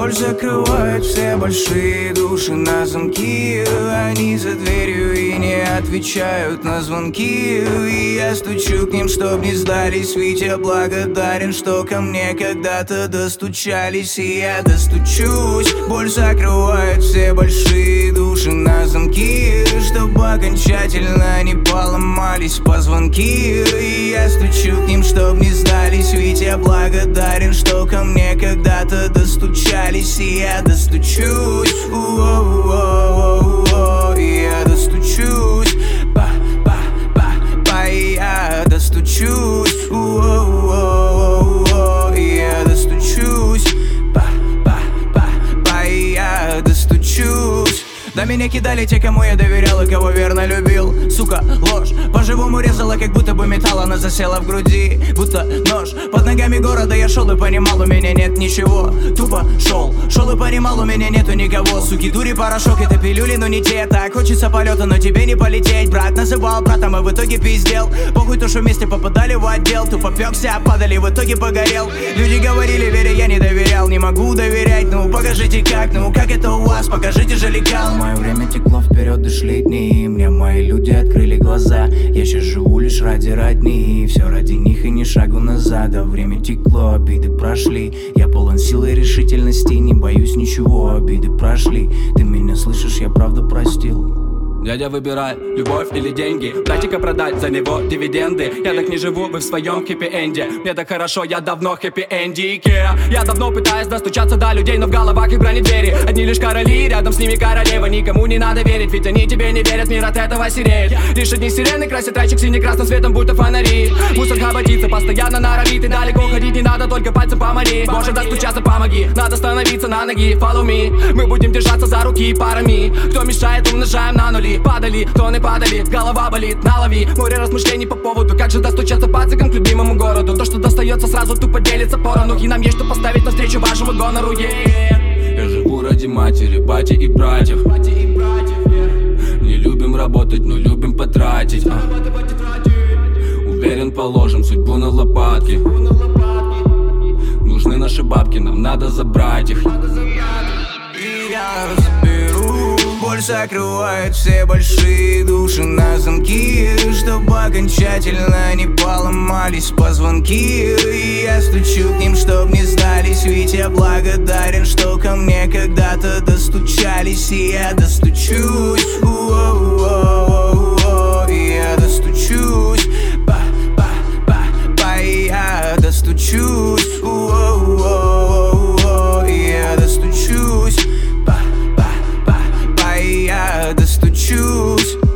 Боль закрывает все большие души на замки. Они за дверью и не отвечают на звонки. И я стучу к ним, чтоб не сдались. Ведь я благодарен, что ко мне когда-то достучались. И я достучусь. Боль закрывает все большие души на замки, чтобы окончательно не поломались позвонки. И я стучу к ним, чтоб не сдались. Ведь я благодарен, что ко мне когда-то достучались. И я достучусь. И я достучусь. И я достучусь. И я достучусь. И я достучусь. На меня кидали те, кому я доверял и кого верно любил. Сука, ложь, по-живому резала, как будто бы металл. Она засела в груди, будто нож. Под ногами города я шел и понимал, у меня нет ничего. Тупо шел и понимал, у меня нету никого. Суки, дури, порошок, это пилюли, но не те. Так хочется полета, но тебе не полететь. Брат называл братом, и в итоге пиздел. Похуй, то, что вместе попадали в отдел. Тупо пёкся, падали, в итоге погорел. Люди говорили, вере я не доверял. Не могу доверять, ну покажите как. Ну как это у вас, покажите же лекал. Мое время текло вперед и шли дни. Мне мои люди открыли глаза. Я сейчас живу лишь ради родни. Все ради них и ни шагу назад. А время текло, обиды прошли. Я полон силы и решительности. Не боюсь ничего, обиды прошли. Ты меня слышишь, я правда простил. Дядя, выбирай, любовь или деньги. Братика продать, за него дивиденды. Я так не живу, вы в своем хэппи-энде. Мне так хорошо, я давно хэппи-эндике. Я давно пытаюсь достучаться до людей, но в головах их бронедвери. Одни лишь короли, рядом с ними королева. Никому не надо верить, ведь они тебе не верят. Мир от этого сереет. Лишь одни сирены красят райчик сине-красным светом, будто фонари. Мусор хоботится, постоянно норовит. И далеко ходить не надо, только пальцем помоли. Боже, достучаться, помоги. Надо становиться на ноги, follow me. Мы будем держаться за руки парами. Кто мешает, умножаем на нули. Падали, тоны падали, голова болит, налови. Море размышлений по поводу, как же достучаться пацикам к любимому городу. То, что достается сразу, тупо делится порону. И нам есть что поставить навстречу вашему гонору, Я живу ради матери, бати и братьев. Не любим работать, но любим потратить. Уверен, положим судьбу на лопатки. Нужны наши бабки, нам надо забрать их. И я разберу. Боль закрывает все большие души на замки, чтобы окончательно не поломались позвонки. И я стучу к ним, чтоб не сдались. Ведь я благодарен, что ко мне когда-то достучались. И я достучусь. И я достучусь. И я достучусь. И я достучусь. Я достучусь.